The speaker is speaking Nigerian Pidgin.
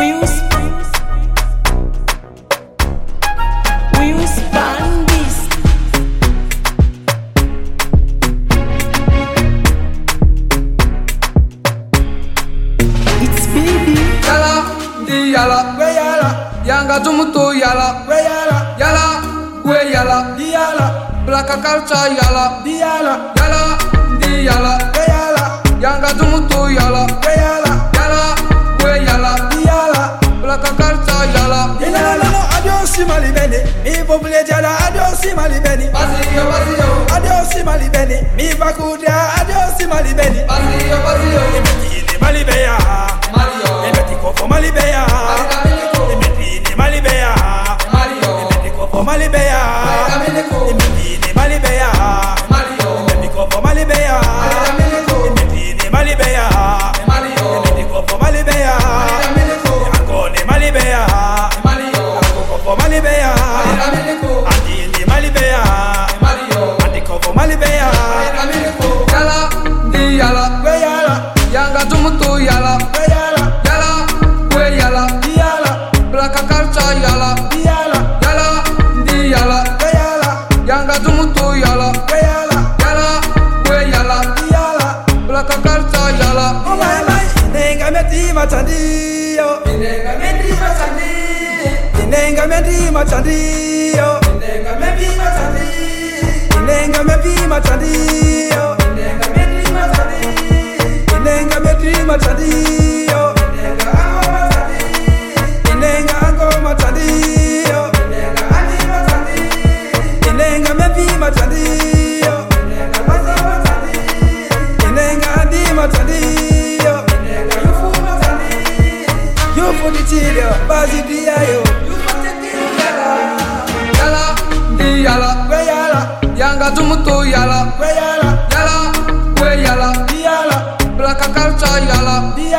Wheels Bandis. It's baby. Yala, di yala, we yala, yanga tumutu yala, we yala, we yala, di yala, black culture yala, di yala, di yala, we yala, yanga tumutu yala, we yala, di yala, black culture yala, di yala. Adios malibeni, mi popule jala adios malibeni. Pasio, Adios malibeni, mi bakudia adios malibeni. pasio, Emetini malibeya, Mario, emeti kofo malibeya, emetini malibeya, Mario, emeti kofo malibeya, emetini malibeya, Mario, emeti kofo malibeya, emetini malibeya, Mario, emeti kofo malibeya, angone malibeya, kofo malibeya, andini malibeya, andi kofo malibeya, yala, di yala, we yala, yanga tumutu yala, we yala, we yala, di yala, black culture yala, di yala, di yala, we yala, yanga tumutu yala, we yala, we yala, di yala. black culture yala. Oh my my, inenga meti matandi yo, Inenga meti matandi, inenga meti matandi yo, inenga meti matandi, inenga meti matandi yo, inenga meti matandi, inenga meti matandi yo, inenga ango matandi, inenga ango matandi yo, inenga andi matandi, inenga meti matandi yo, inenga mati matandi, inenga andi matandi yo. inenga yufu matandi, You put it in yo, bazi dia yo, yufu teti yala, yala, di yala, we yala, yanga tumutu yala, we yala, we yala, di yala, black culture yala, di